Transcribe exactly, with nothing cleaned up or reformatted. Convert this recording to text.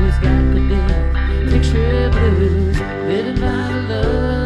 just like a death picture blues, living by the love.